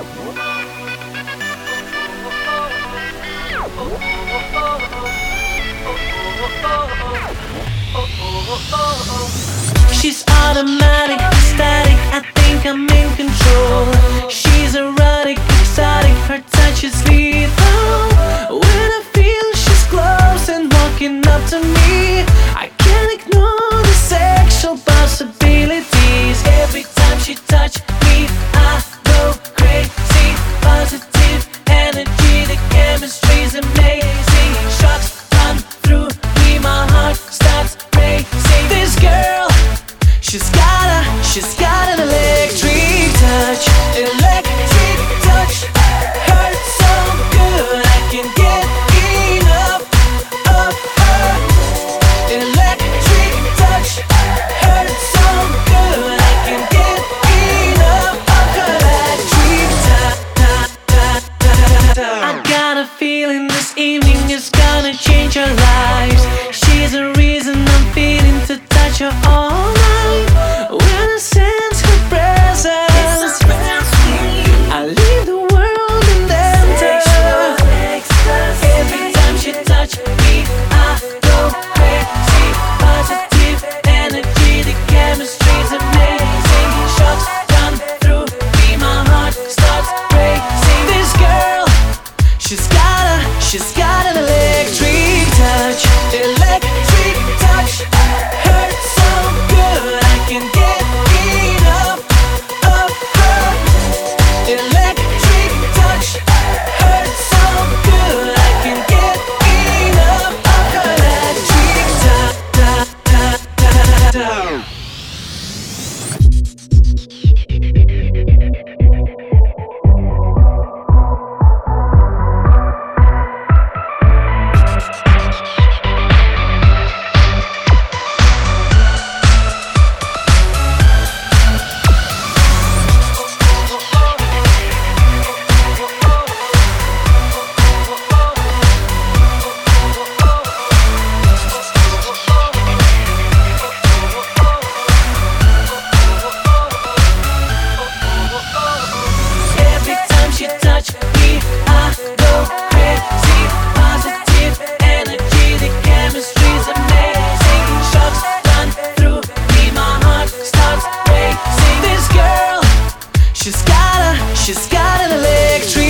She's automatic, static, I think I'm in control. She's erotic, exotic, her touch is lethal. When I feel she's close and walking up to me, I can't ignore the sexual possibilities. Every time she touch me, I go crazy. Positive energy, the chemistry's amazing. Shocks run through me, my heart starts racing. This girl, she's got an electric touch. Electric touch, hurts so good I can't get enough of her. Electric touch, hurts so good I can't get enough of her. Electric touch. I got a feeling this evening is gonna change our lives. She's the reason I'm feeling to touch her all night. When I sense her presence, I leave the world in enter. Every time she touch me, I go crazy. Positive energy, the chemistry's amazing. Shocks run through me, my heart starts racing. This girl, she's got an electric touch. Electric touch, hurts so good I can't get enough of her. Electric touch, hurts so good I can't get enough of her. Electric touch. She's got an electric